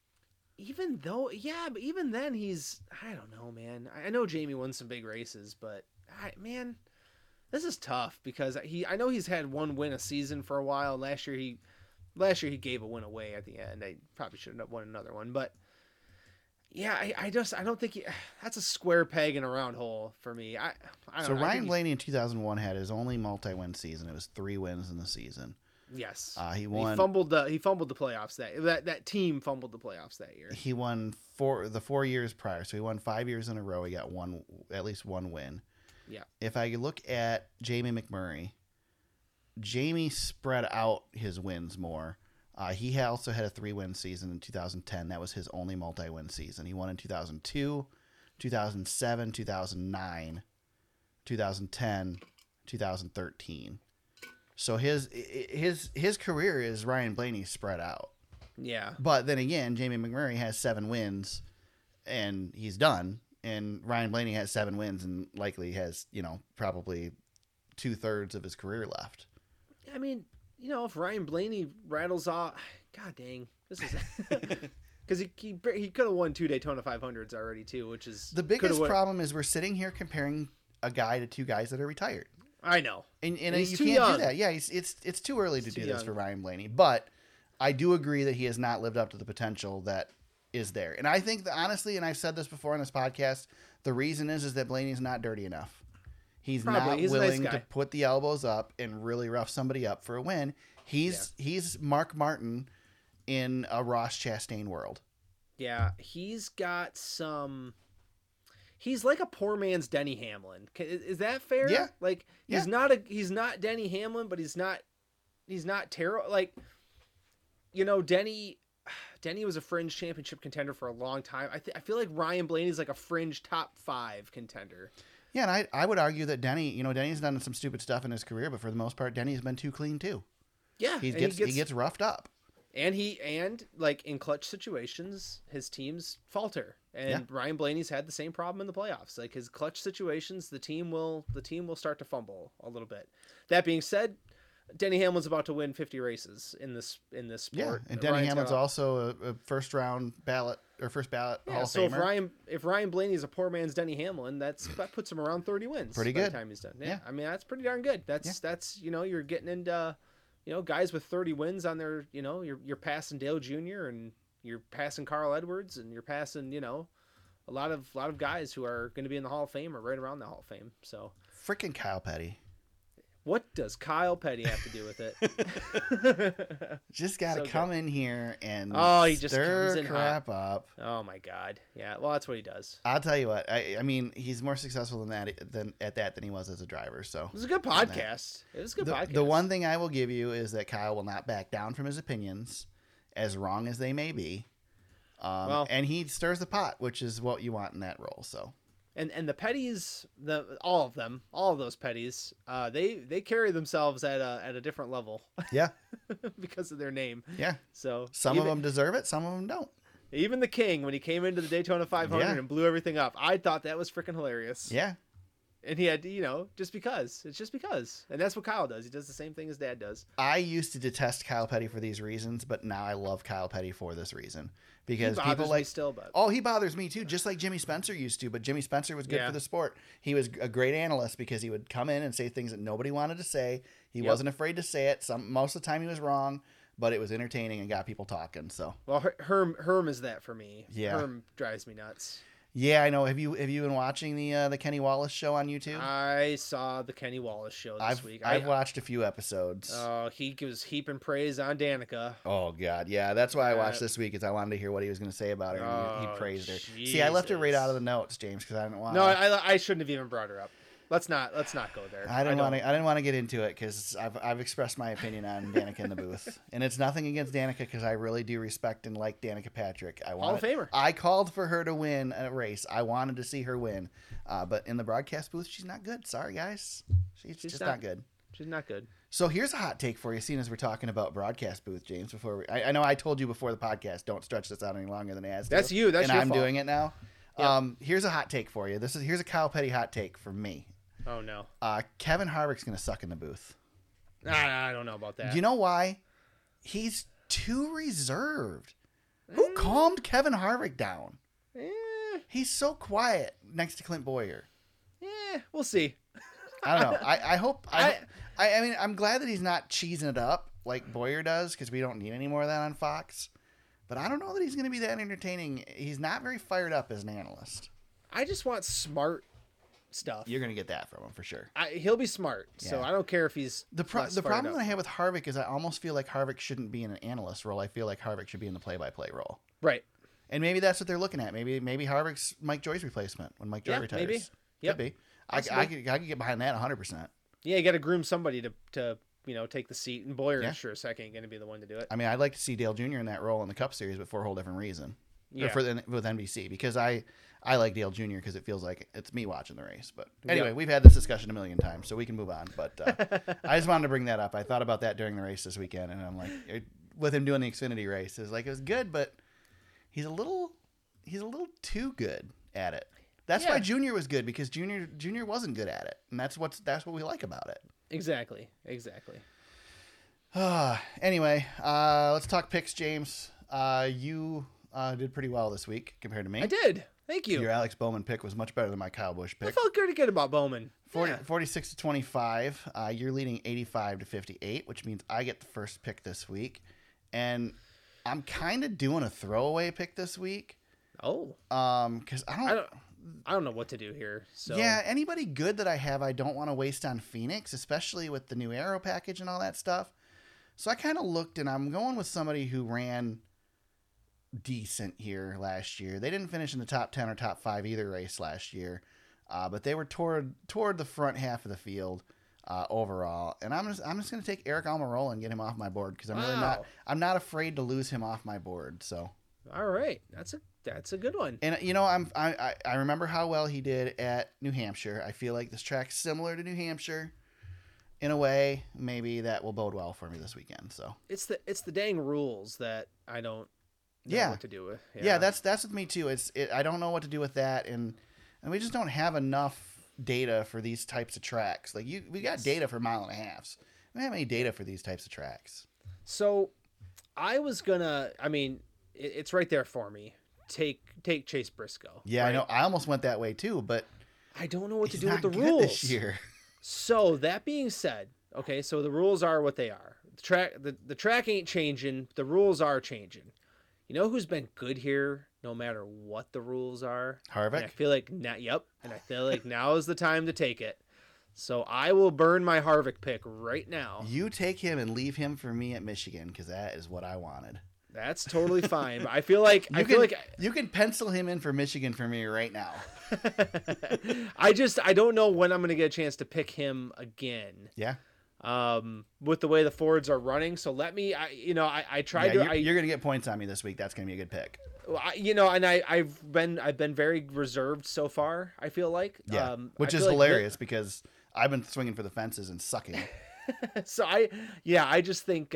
But even then I don't know, man. I know Jamie won some big races, but this is tough because I know he's had 1 win a season for a while. Last year he gave a win away at the end. I probably should have won another one, but yeah, I don't think that's a square peg in a round hole for me. I don't So know. Ryan Blaney in 2001 had his only multi-win season. It was 3 wins in the season. Yes. He won. He fumbled the playoffs that team fumbled the playoffs that year. He won 4 years prior, so he won 5 years in a row. He got at least one win. Yeah. If I look at Jamie McMurray, Jamie spread out his wins more. He also had a 3-win season in 2010. That was his only multi-win season. He won in 2002, 2007, 2009, 2010, 2013. So his career is Ryan Blaney spread out. Yeah. But then again, Jamie McMurray has 7 wins and he's done. And Ryan Blaney has 7 wins and likely has, probably 2/3 of his career left. I mean, if Ryan Blaney rattles off, god dang, this is because he could have won 2 Daytona 500s already too, which is The biggest problem is we're sitting here comparing a guy to 2 guys that are retired. I know, And he's you too can't young. do that. Yeah, it's too early to He's do too this young. for Ryan Blaney. But I do agree that he has not lived up to the potential that is there. And I think that honestly, and I've said this before on this podcast, the reason is that Blaney's not dirty enough. He's Probably. not He's a nice willing guy. to put the elbows up and really rough somebody up for a win. He's Mark Martin in a Ross Chastain world. Yeah, he's got some. He's like a poor man's Denny Hamlin. Is that fair? Yeah. Like he's not Denny Hamlin, but he's not terrible. Like, Denny was a fringe championship contender for a long time. I feel like Ryan Blaney's like a fringe top 5 contender. Yeah, and I would argue that Denny's done some stupid stuff in his career, but for the most part, Denny's been too clean too. Yeah, He gets roughed up. And like in clutch situations, his teams falter. And Ryan Blaney's had the same problem in the playoffs. Like his clutch situations, the team will start to fumble a little bit. That being said, Denny Hamlin's about to win 50 races in this sport. Yeah, and Denny Hamlin's also a first ballot Hall of so Famer. if Ryan Blaney's a poor man's Denny Hamlin, that puts him around 30 wins. Pretty by good. the time he's done. Yeah. I mean that's pretty darn good. That's you're getting into guys with 30 wins on their you're passing Dale Jr. and you're passing Carl Edwards, and you're passing, a lot of guys who are going to be in the Hall of Fame or right around the Hall of Fame. So Freaking Kyle Petty. what does Kyle Petty have to do with it? Just got to So come in here and he just stir comes in crap up. Oh my God. Yeah. Well, that's what he does. I'll tell you what. I mean, he's more successful than he was as a driver. So It was a good podcast. It was a good podcast. the one thing I will give you is that Kyle will not back down from his opinions, as wrong as they may be. And he stirs the pot, which is what you want in that role. So. And the Petties, all of those Petties, they carry themselves at a different level. Yeah. Because of their name. Yeah. So some of them deserve it, some of them don't. Even the King, when he came into the Daytona 500 and blew everything up, I thought that was freaking hilarious. Yeah. And he had, just because. It's just because. And that's what Kyle does. He does the same thing his dad does. I used to detest Kyle Petty for these reasons, but now I love Kyle Petty for this reason. Because He bothers people me like still, but he bothers me too, just like Jimmy Spencer used to. But Jimmy Spencer was good Yeah. for the sport. He was a great analyst because he would come in and say things that nobody wanted to say. He Yep. wasn't afraid to say it. Most of the time he was wrong, but it was entertaining and got people talking. So well, Herm is that for me. Yeah. Herm drives me nuts. yeah, I know. Have you been watching the Kenny Wallace show on YouTube? I saw the Kenny Wallace show this week. I've watched a few episodes. He was heaping praise on Danica. Oh God, yeah, that's why I watched this week. Is I wanted to hear what he was going to say about her. And he praised her. See, I left her right out of the notes, James, because I didn't want. No, I shouldn't have even brought her up. Let's not go there. I didn't want to get into it because I've expressed my opinion on Danica in the booth, and it's nothing against Danica because I really do respect and like Danica Patrick. Hall of Famer. I called for her to win a race. I wanted to see her win, but in the broadcast booth, she's not good. Sorry, guys, she's just not good. She's not good. So here's a hot take for you, seeing as we're talking about broadcast booth, James. I know I told you before the podcast, don't stretch this out any longer than it has to. That's you. That's and your I'm fault. doing it now. Yep. Here's a hot take for you. Here's a Kyle Petty hot take for me. Oh no. Kevin Harvick's going to suck in the booth. I don't know about that. You know why? He's too reserved. Who calmed Kevin Harvick down? He's so quiet next to Clint Boyer. We'll see. I don't know. I hope. I mean, I'm glad that he's not cheesing it up like Boyer does because we don't need any more of that on Fox. But I don't know that he's going to be that entertaining. He's not very fired up as an analyst. I just want smart stuff. You're going to get that from him for sure. He'll be smart, so Yeah. I don't care if he's The less fired problem up. that I have with Harvick is I almost feel like Harvick shouldn't be in an analyst role. I feel like Harvick should be in the play-by-play role. Right. And maybe that's what they're looking at. Maybe Harvick's Mike Joy's replacement when Mike Joy retires. Maybe. Yep. Could be. I could get behind that 100%. Yeah, you got to groom somebody to take the seat, and Boyer Yeah. sure as heck ain't going to be the one to do it. I mean, I'd like to see Dale Jr. in that role in the Cup Series, but for a whole different reason. Yeah. With NBC, because I like Dale Jr. because it feels like it's me watching the race. But anyway, Yeah. we've had this discussion a million times, so we can move on. But I just wanted to bring that up. I thought about that during the race this weekend, and I'm like, with him doing the Xfinity race, it was good, but he's a little too good at it. That's why Junior was good, because Junior wasn't good at it, and that's what we like about it. Exactly. Anyway, let's talk picks, James. You did pretty well this week compared to me. I did. Thank you. Your Alex Bowman pick was much better than my Kyle Busch I pick. felt pretty good about Bowman. 46 to 25. You're leading 85 to 58, which means I get the first pick this week. And I'm kind of doing a throwaway pick this week. Oh. Because I don't know what to do here. So Yeah, anybody good that I have, I don't want to waste on Phoenix, especially with the new Aero package and all that stuff. So I kind of looked, and I'm going with somebody who ran decent here last year. They didn't finish in the top 10 or top 5 either race last year, but they were toward the front half of the field overall. And I'm just going to take Eric Almirola and get him off my board, because I'm not afraid to lose him off my board. So all right, that's a good one. And I remember how well he did at New Hampshire. I feel like this track's similar to New Hampshire in a way. Maybe that will bode well for me this weekend. So It's the dang rules that I don't know what to do with. Yeah, that's with me too. I don't know what to do with that, and we just don't have enough data for these types of tracks. Like we got data for mile and a halves. We don't have any data for these types of tracks. So I was gonna. I mean, it's right there for me. Take Chase Briscoe. Yeah, right? I know. I almost went that way too, but I don't know what to he's do with not the good rules this year. So that being said, okay, so the rules are what they are. The track ain't changing. The rules are changing. You know who's been good here no matter what the rules are? Harvick? And I feel like and I feel like now is the time to take it. So I will burn my Harvick pick right now. You take him and leave him for me at Michigan because that is what I wanted. That's totally fine. But I feel like you can pencil him in for Michigan for me right now. I don't know when I'm going to get a chance to pick him again. Yeah. With the way the Fords are running, so let me. I tried to. You're going to get points on me this week. That's going to be a good pick. I've been very reserved so far. I feel like. Yeah. Which is hilarious because I've been swinging for the fences and sucking. So I just think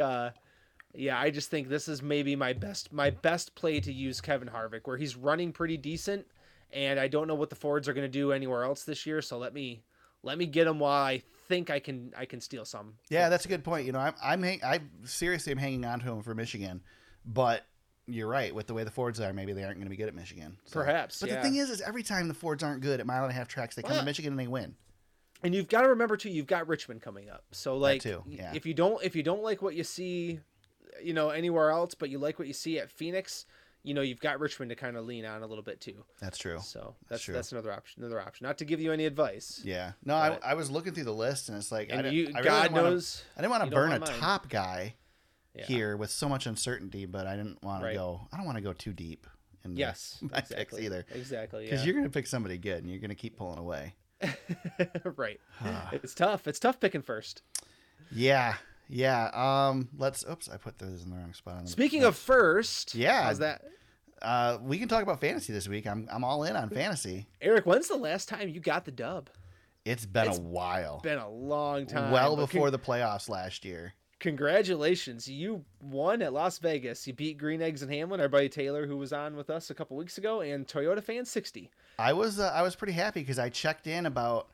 this is maybe my best play to use Kevin Harvick, where he's running pretty decent, and I don't know what the Fords are going to do anywhere else this year. So let me get him while I think I can steal some. Yeah, that's a good point. I seriously am hanging on to him for Michigan, but you're right. With the way the Fords are, maybe they aren't going to be good at Michigan. So. Perhaps. But the thing is every time the Fords aren't good at 1.5 mile tracks, they come to Michigan and they win. And you've got to remember too, you've got Richmond coming up. So like, that too, yeah. if you don't like what you see, anywhere else, but you like what you see at Phoenix, you've got Richmond to kind of lean on a little bit too. That's true. So that's another option. Not to give you any advice. Yeah. No, I was looking through the list and it's like, I didn't want to burn a top guy here with so much uncertainty, but I didn't want to go. I don't want to go too deep in my picks either. Exactly. Because you're going to pick somebody good and you're going to keep pulling away. Right. It's tough. It's tough picking first. Yeah. Yeah. Oops, I put those in the wrong spot. Speaking of first, how's that? We can talk about fantasy this week. I'm all in on fantasy. Eric, when's the last time you got the dub? It's been a while. Been a long time. Well before the playoffs last year. Congratulations. You won at Las Vegas. You beat Green Eggs and Hamlin, our buddy Taylor, who was on with us a couple weeks ago, and Toyota Fan 60. I was pretty happy because I checked in about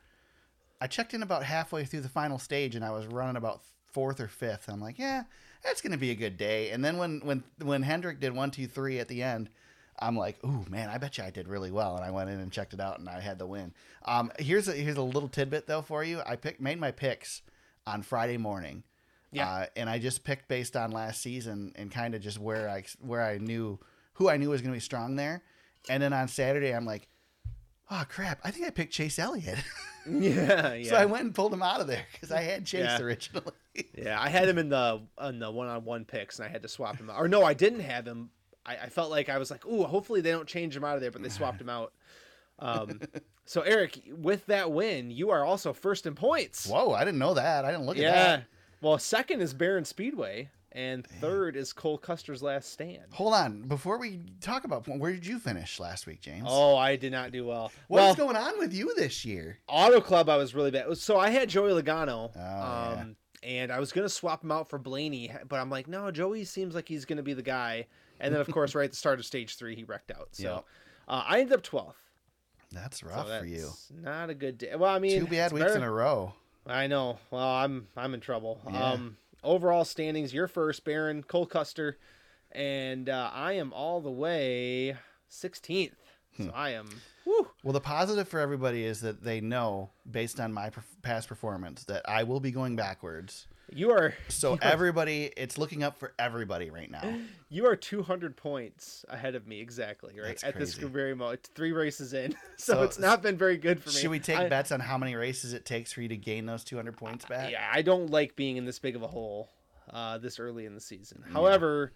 halfway through the final stage, and I was running about 4th or 5th. I'm like, yeah, that's going to be a good day. And then when Hendrick did 1, 2, 3 at the end, I'm like, ooh, man, I bet you I did really well. And I went in and checked it out, and I had the win. Here's a little tidbit, though, for you. I made my picks on Friday morning. Yeah. And I just picked based on last season and kind of just who I knew was going to be strong there. And then on Saturday, I'm like, oh, crap, I think I picked Chase Elliott. Yeah. So I went and pulled him out of there because I had Chase originally. Yeah, I had him in the one-on-one picks, and I had to swap him out. Or no, I didn't have him. I felt like I was like, ooh, hopefully they don't change him out of there, but they swapped him out. So, Eric, with that win, you are also first in points. Whoa, I didn't know that. I didn't look at that. Yeah. Well, second is Barron Speedway, and third is Cole Custer's Last Stand. Hold on. Before we talk about where did you finish last week, James? Oh, I did not do well. What's going on with you this year? Auto Club, I was really bad. So I had Joey Logano, and I was going to swap him out for Blaney, but I'm like, no, Joey seems like he's going to be the guy. And then, of course, right at the start of stage 3, he wrecked out. So I ended up 12th. That's rough for you. Not a good day. Well, I mean, 2 bad weeks in a row. I know. Well, I'm in trouble. Yeah. Overall standings, you're first, Barron, Cole Custer, and I am all the way 16th. So I am. Whew. Well, the positive for everybody is that they know, based on my past performance, that I will be going backwards. Everybody, it's looking up for everybody right now. You are 200 points ahead of me exactly, right? That's at crazy. this very moment. 3 races in. So it's not been very good for me. Should we take bets on how many races it takes for you to gain those 200 points back? Yeah, I don't like being in this big of a hole this early in the season. Yeah. However,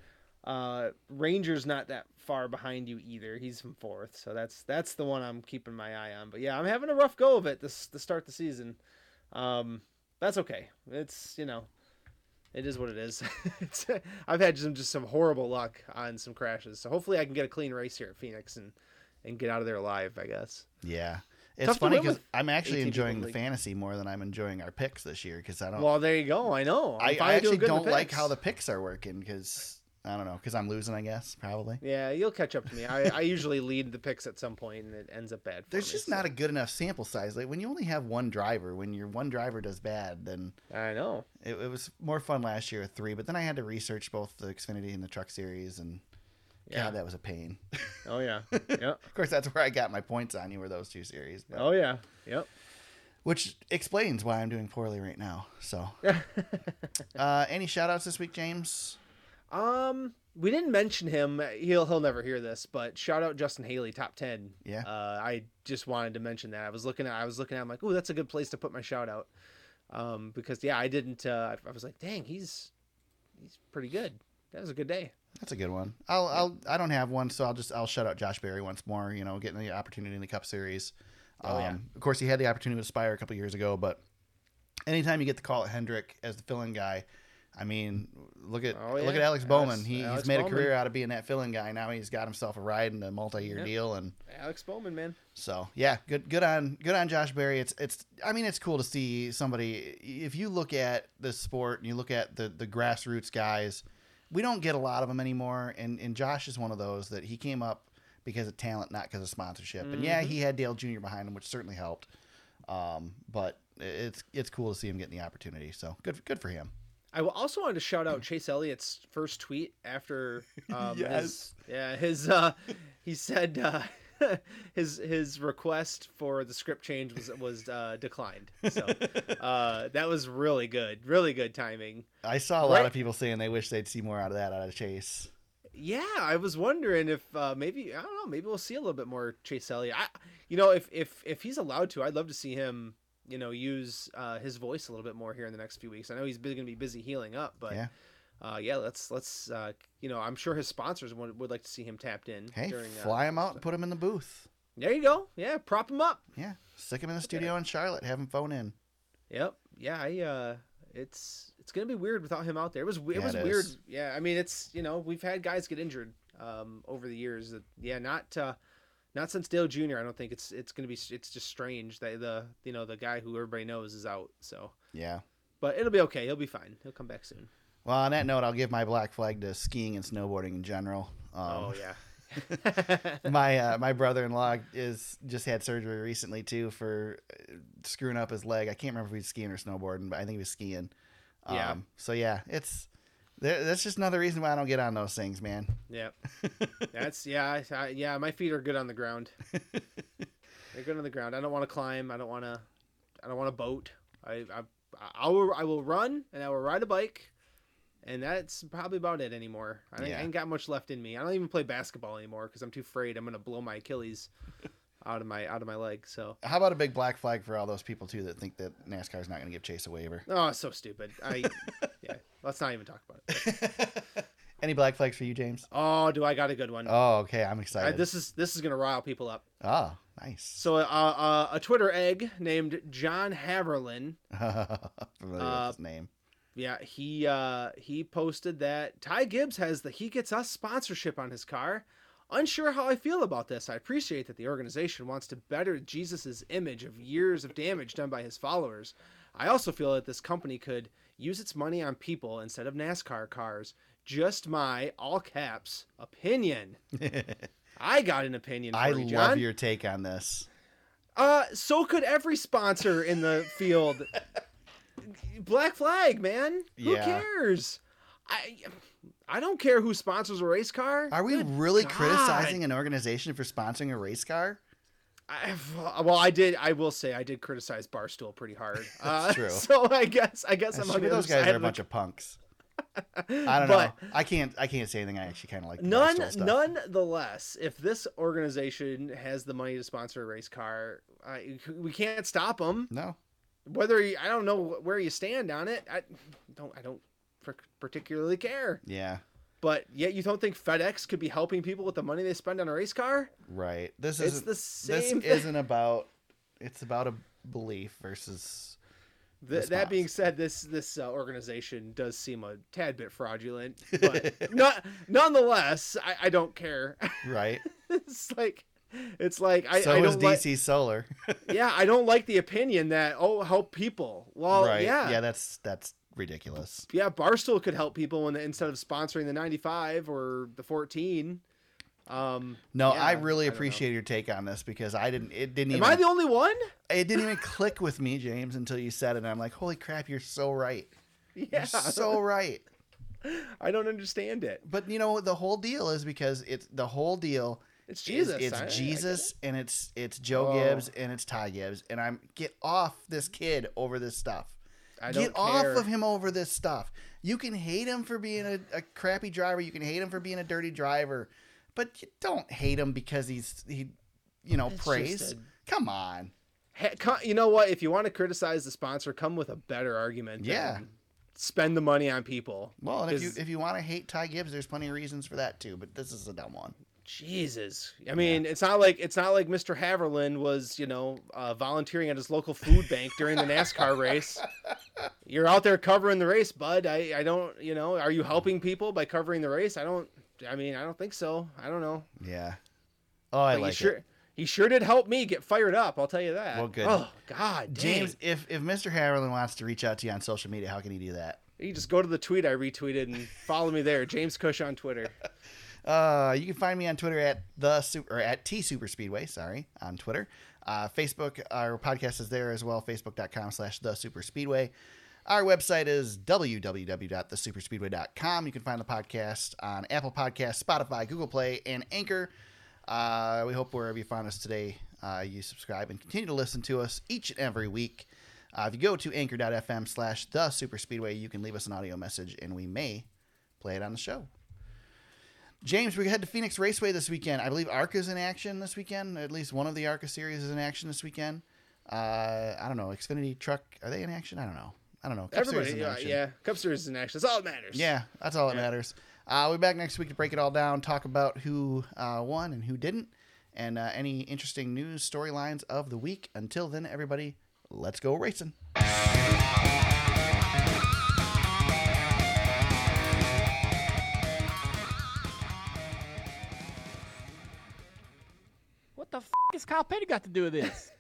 Ranger's not that far behind you either. He's from 4th. So that's the one I'm keeping my eye on. But yeah, I'm having a rough go of it to start the season. That's okay. It's, it is what it is. I've had just some horrible luck on some crashes. So hopefully I can get a clean race here at Phoenix and get out of there alive, I guess. Yeah. It's funny because I'm actually enjoying the fantasy more than I'm enjoying our picks this year because I don't. Well, there you go. I know. I actually don't like how the picks are working because I don't know, because I'm losing, I guess, probably. Yeah, you'll catch up to me. I usually lead the picks at some point, and it ends up bad for There's just not a good enough sample size. Like, when you only have one driver, when your one driver does bad, then... I know. It was more fun last year with 3, but then I had to research both the Xfinity and the Truck Series, and God, that was a pain. Oh, yeah. Yep. Of course, that's where I got my points on you, were those 2 series. But... Oh, yeah. Yep. Which explains why I'm doing poorly right now, so... Any shout-outs this week, James? We didn't mention him. He'll never hear this, but shout out Justin Haley, top 10. Yeah. I just wanted to mention that. I was looking at I'm like, "Ooh, that's a good place to put my shout out." Because yeah, I didn't I was like, "Dang, he's pretty good." That was a good day. That's a good one. I don't have one, so I'll shout out Josh Berry once more, getting the opportunity in the Cup Series. Of course he had the opportunity with Spire a couple years ago, but anytime you get the call at Hendrick as the fill-in guy, I mean, look at Alex Bowman. He's made a career out of being that fill-in guy. Now he's got himself a ride in a multi-year deal, and Alex Bowman, man. So yeah, good on Josh Berry. It's cool to see somebody. If you look at the sport and you look at the grassroots guys, we don't get a lot of them anymore. And Josh is one of those that he came up because of talent, not because of sponsorship. And yeah, he had Dale Jr. behind him, which certainly helped. But it's cool to see him getting the opportunity. So good for him. I also wanted to shout out Chase Elliott's first tweet after he said his request for the script change was declined. So that was really good timing. I saw a lot of people saying they wish they'd see more out of Chase. Yeah, I was wondering if maybe we'll see a little bit more Chase Elliott. If he's allowed to, I'd love to see him use his voice a little bit more here in the next few weeks. I know he's going to be busy healing up, but let's I'm sure his sponsors would like to see him tapped in. Hey, fly him out and put him in the booth. There you go. Yeah, prop him up. Yeah, stick him in the studio in Charlotte. Have him phone in. Yep. Yeah. It's going to be weird without him out there. It was weird. Yeah. I mean, it's we've had guys get injured over the years. Not since Dale Jr. I don't think it's going to be. It's just strange that the guy who everybody knows is out. So yeah, but it'll be okay. He'll be fine. He'll come back soon. Well, on that note, I'll give my black flag to skiing and snowboarding in general. My brother-in-law just had surgery recently too for screwing up his leg. I can't remember if he was skiing or snowboarding, but I think he was skiing. So yeah, that's just another reason why I don't get on those things, man. Yeah. My feet are good on the ground. They're good on the ground. I don't want to climb. I don't want to boat. I will run and I will ride a bike. And that's probably about it anymore. I ain't got much left in me. I don't even play basketball anymore because I'm too afraid I'm gonna blow my Achilles out of my leg. So how about a big black flag for all those people too that think that NASCAR's not gonna give Chase a waiver? Oh, it's so stupid. Let's not even talk about it. Any black flags for you, James? Oh, do I got a good one? Oh, okay. I'm excited. This is gonna rile people up. Oh, nice. So a Twitter egg named John Haverlin. Familiar with his name. Yeah, he posted that Ty Gibbs has the He Gets Us sponsorship on his car. Unsure how I feel about this. I appreciate that the organization wants to better Jesus' image of years of damage done by his followers. I also feel that this company could use its money on people instead of NASCAR cars. Just my, all caps, opinion. I got an opinion for you, John. I love your take on this. So could every sponsor in the field. Black flag, man. Who cares? I don't care who sponsors a race car. Are we really criticizing an organization for sponsoring a race car? I will say I did criticize Barstool pretty hard. That's true. So I guess I'm on those guys are a bunch of punks. I don't know. I can't say anything. I actually kind of like nonetheless, if this organization has the money to sponsor a race car, we can't stop them. No. I don't know where you stand on it. I don't particularly care. Yeah. But yet you don't think FedEx could be helping people with the money they spend on a race car? Right. It's the same. This isn't about. It's about a belief versus. That being said, this organization does seem a tad bit fraudulent, but nonetheless, I don't care. Right. It's like I don't DC Solar. Yeah, I don't like the opinion that help people. Well, right. Yeah, that's ridiculous. Yeah, Barstool could help people instead of sponsoring the 95 or the 14. I really appreciate your take on this because it didn't even. Am I the only one? It didn't even click with me, James, until you said it. And I'm like, holy crap, you're so right. Yeah, you're so right. I don't understand it. But the whole deal is because it's Jesus. It's Jesus and it's Joe Gibbs and it's Ty Gibbs, and get off this kid over this stuff. Get off of him over this stuff. You can hate him for being a crappy driver. You can hate him for being a dirty driver, but you don't hate him because he praise. Come on. You know what? If you want to criticize the sponsor, come with a better argument. Yeah. Spend the money on people. Well, and if you want to hate Ty Gibbs, there's plenty of reasons for that too. But this is a dumb one. Jesus, I mean, it's not like Mr. Haverland was, volunteering at his local food bank during the NASCAR race. You're out there covering the race, bud. I don't, are you helping people by covering the race? I don't think so. I don't know. Yeah. Oh, I like it. He sure did help me get fired up. I'll tell you that. Well, good. Oh, God, James, if Mr. Haverland wants to reach out to you on social media, how can he do that? You just go to the tweet I retweeted and follow me there, James Cush on Twitter. You can find me on Twitter at @TSuperspeedway. Sorry, on Twitter. Facebook, our podcast is there as well. Facebook.com/TheSuperspeedway. Our website is www.thesuperspeedway.com. You can find the podcast on Apple Podcasts, Spotify, Google Play, and Anchor. We hope wherever you found us today, you subscribe and continue to listen to us each and every week. If you go to anchor.fm/thesuperspeedway, you can leave us an audio message and we may play it on the show. James, we head to Phoenix Raceway this weekend. I believe ARCA is in action this weekend. At least one of the ARCA series is in action this weekend. I don't know. Xfinity Truck, are they in action? I don't know. Everybody, yeah. Cup Series is in action. That's all that matters. Yeah, that's all that matters. We'll be back next week to break it all down, talk about who won and who didn't, and any interesting news storylines of the week. Until then, everybody, let's go racing. What the f*** has Kyle Petty got to do with this?